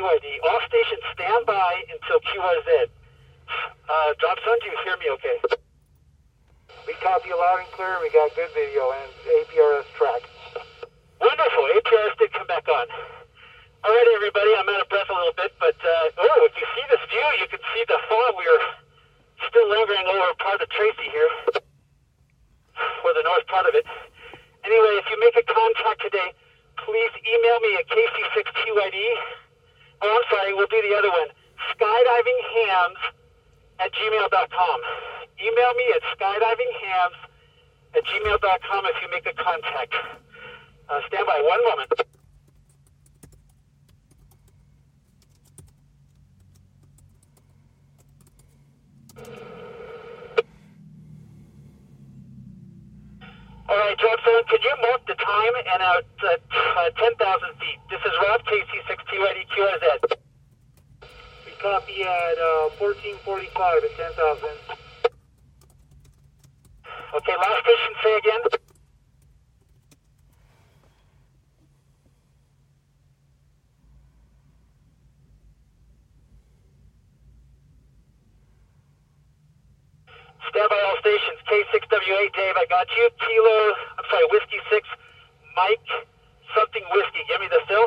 QID. All stations stand by until QRZ. Dropzone, do you hear me okay? We copy you loud and clear. We got good video and APRS track. Wonderful. APRS did come back on. All right, everybody. I'm out of breath a little bit, but if you see this view, you can see the fog. We are still lingering over part of Tracy here, or the north part of it. Anyway, if you make a contact today, please email me at KC6QID. Oh, I'm sorry, we'll do the other one. Skydivinghams@gmail.com. Email me at skydivinghams@gmail.com if you make a contact. Stand by one moment. All right, Dropzone, could you mark the time and out 10,000 feet? This is Rob, KC6QID QRZ. We copy at 1445 at 10,000. Okay, last station, say again. Stand by all stations. K6W8, Dave, I got you. Whiskey 6, Mike, something whiskey. Give me the still.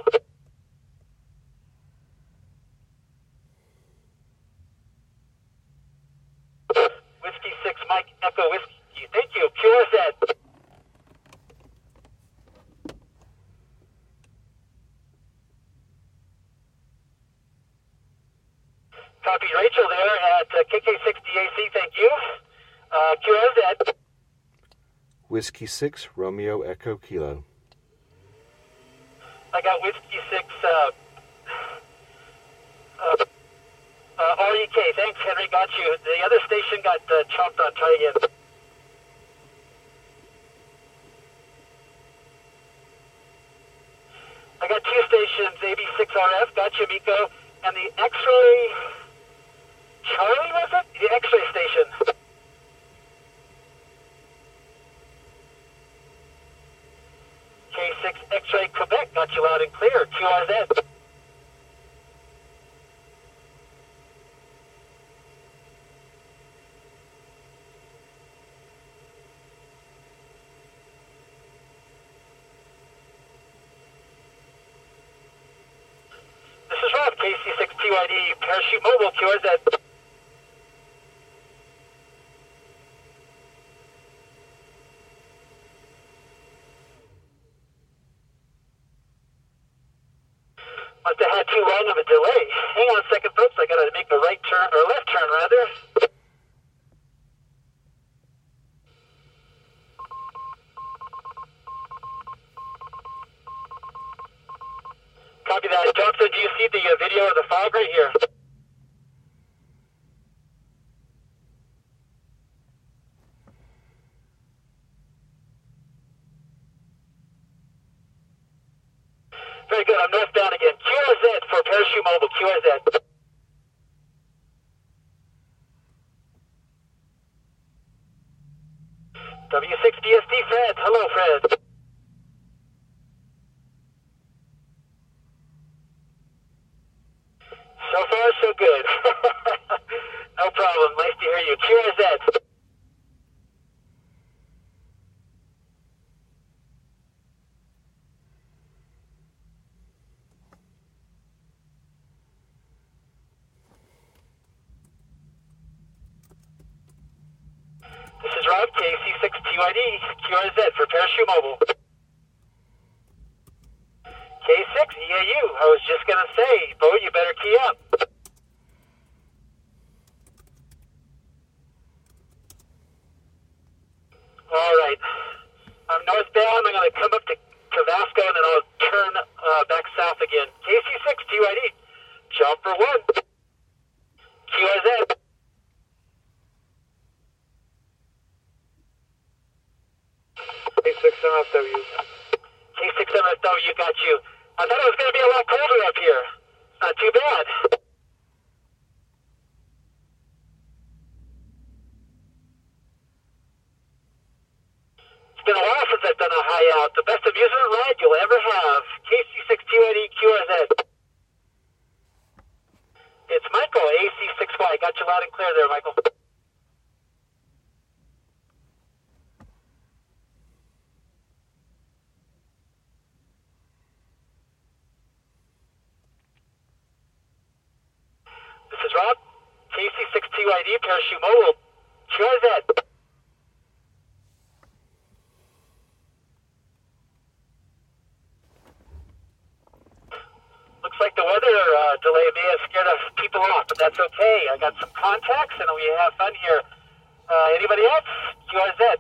Whiskey 6, Mike, Echo Whiskey. Thank you. QRZ. Copy Rachel there at KK60AC. Thank you. QRZ. Whiskey 6, Romeo Echo Kilo. I got Whiskey 6, REK. Thanks, Henry. Got you. The other station got chomped on. Try again. I got two stations, AB6RF. Got you, Miko. And the X-ray... Charlie, was it? The X-ray station. K6 X-ray Quebec, got you loud and clear. QRZ. This is Rob, KC6QID, Parachute Mobile, QRZ. Must have had too long of a delay. Hang on a second, folks. I gotta make a right turn, or left turn, rather. Copy that. Johnson, do you see the video of the fog right here? Very good. I'm northbound again. QRZ for Parachute Mobile. QRZ. W6DSD Fred. Hello, Fred. So far, so good. No problem. Nice to hear you. QRZ. This is Rob, KC6QID, QRZ for Parachute Mobile. K6, EAU. I was just going to say, Bo, you better key up. All right. I'm northbound. I'm going to come up to Tabasco, and then I'll turn back south again. KC6, QID. Jumper 1. QRZ. K6MFW. K6MFW, got you. I thought it was going to be a lot colder up here. Not too bad. It's been a while since I've done a high out. The best amusement ride you'll ever have. KC6QID QRZ. clear there, Michael. This is Rob, KC62ID, Parachute Mobile. QRZ. Looks like the weather delay may have scared people off, but that's okay. I got some contacts and we have fun here. Anybody else? QRZ.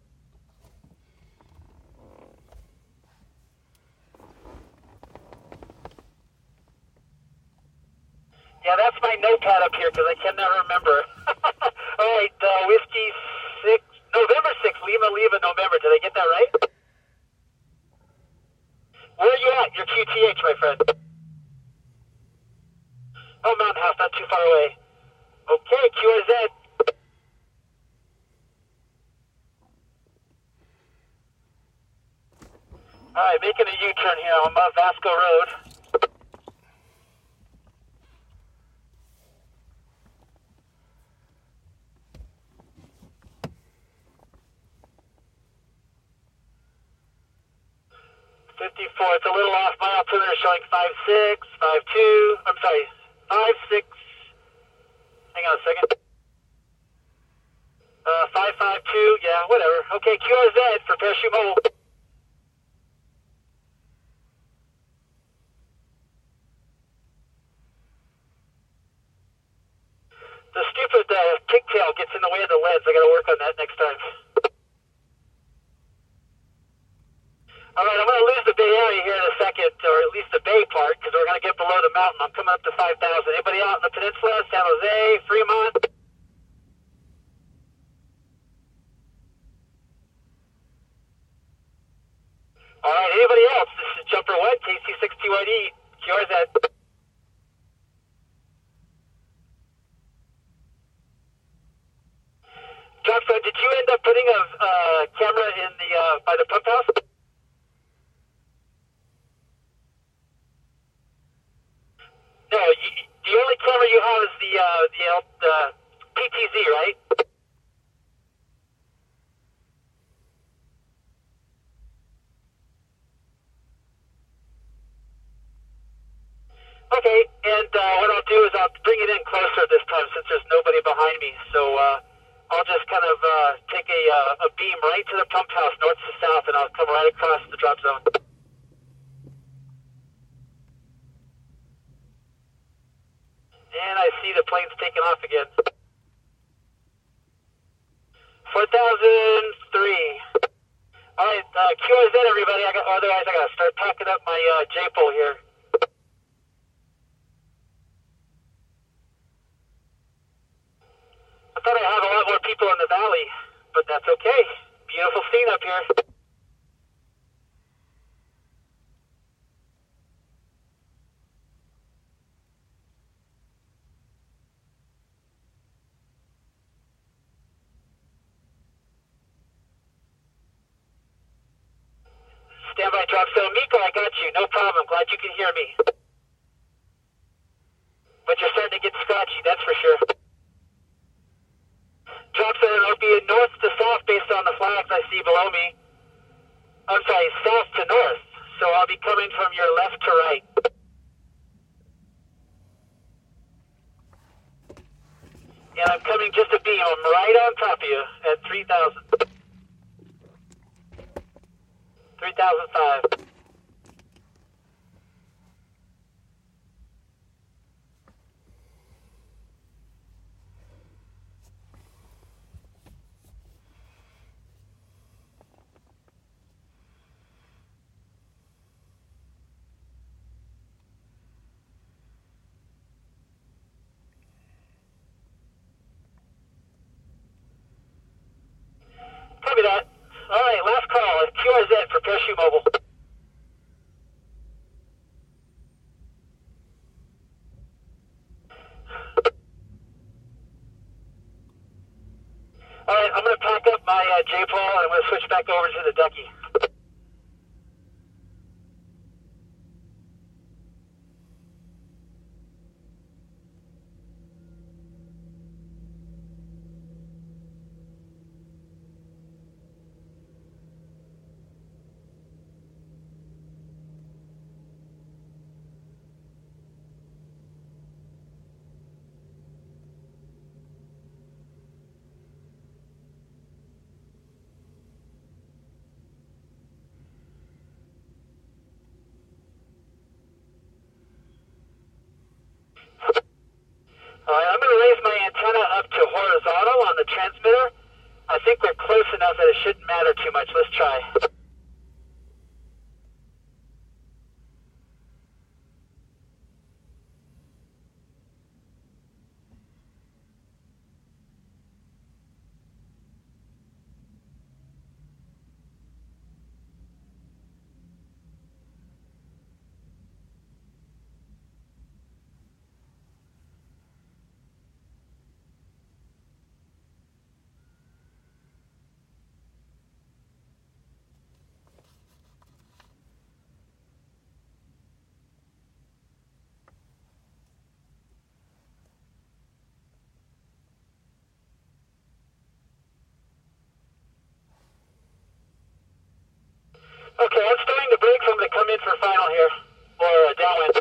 Yeah, that's my notepad up here because I can never remember. All right, Whiskey 6, November 6, Lima, November. Did I get that right? Where are you at? Your QTH, my friend. Oh, Mountain House, not too far away. Okay, QRZ. All right, making a U-turn here on Vasco Road. It's a little off. My altimeter is showing 5.6, 5.2. I'm sorry, 5.6. Hang on a second. 5.52. Yeah, whatever. Okay, QRZ for Parachute Mobile. The stupid pigtail gets in the way of the lens. I got to work on that next time. All right, I'm going to lose the Bay Area here in a second, or at least the Bay part, because we're going to get below the mountain. I'm coming up to 5,000. Anybody out in the peninsula? San Jose, Fremont? All right, anybody else? This is Jumper What, KC62ID, QRZ. Johnson, did you end up putting a camera in the by the pump house? No, the only camera you have is the PTZ, right? Okay, and what I'll do is I'll bring it in closer this time since there's nobody behind me. So I'll just kind of take a beam right to the pump house, north to south, and I'll come right across the drop zone. And I see the plane's taking off again. 4,003. All right, QRZ, everybody. Otherwise, I got to start packing up my J-pole here. I thought I'd have a lot more people in the valley, but that's okay. Beautiful scene up here. Standby drop zone. Miko, I got you. No problem. Glad you can hear me. But you're starting to get scratchy, that's for sure. Drop zone, I'll be north to south based on the flags I see below me. I'm sorry, south to north. So I'll be coming from your left to right. And I'm coming just a beam. I'm right on top of you at 3,000. 3,005. Copy that. All right, last call. It's QRZ for Parachute Mobile. All right, I'm going to pack up my J-pole and I'm going to switch back over to the Ducky. said it shouldn't matter too much. Let's try. Okay, I'm starting to brake, so I'm going to come in for final here, or downwind.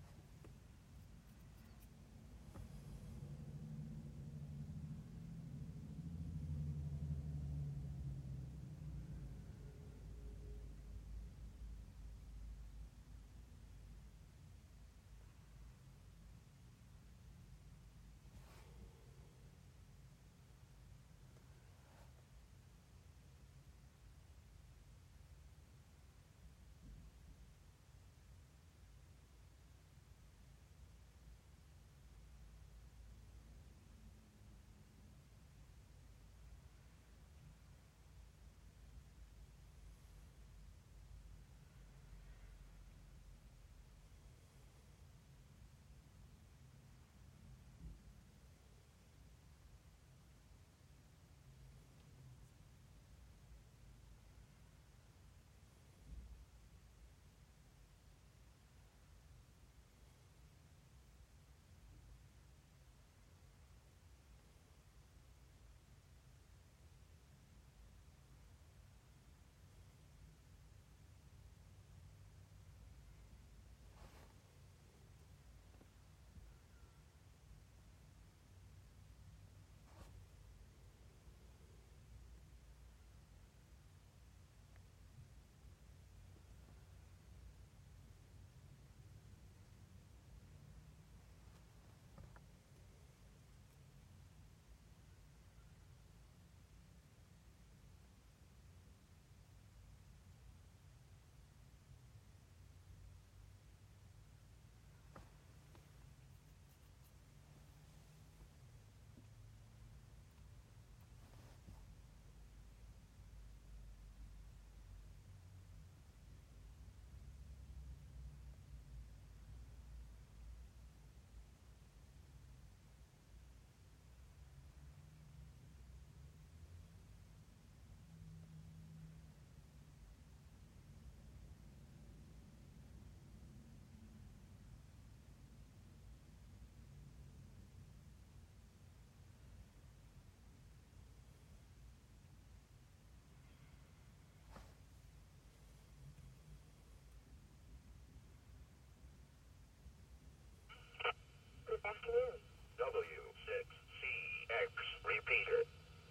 W6CX, repeater.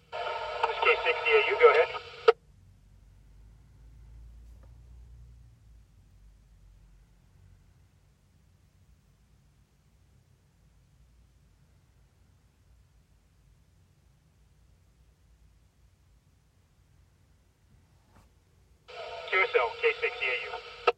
This is K60AU, go ahead. QSL, K60AU.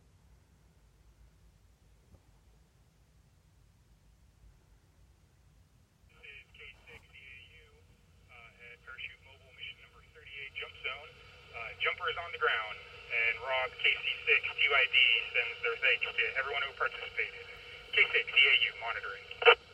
Jump zone. Jumper is on the ground, and Rob KC6 TYD sends their thanks to everyone who participated. K6 EAU monitoring.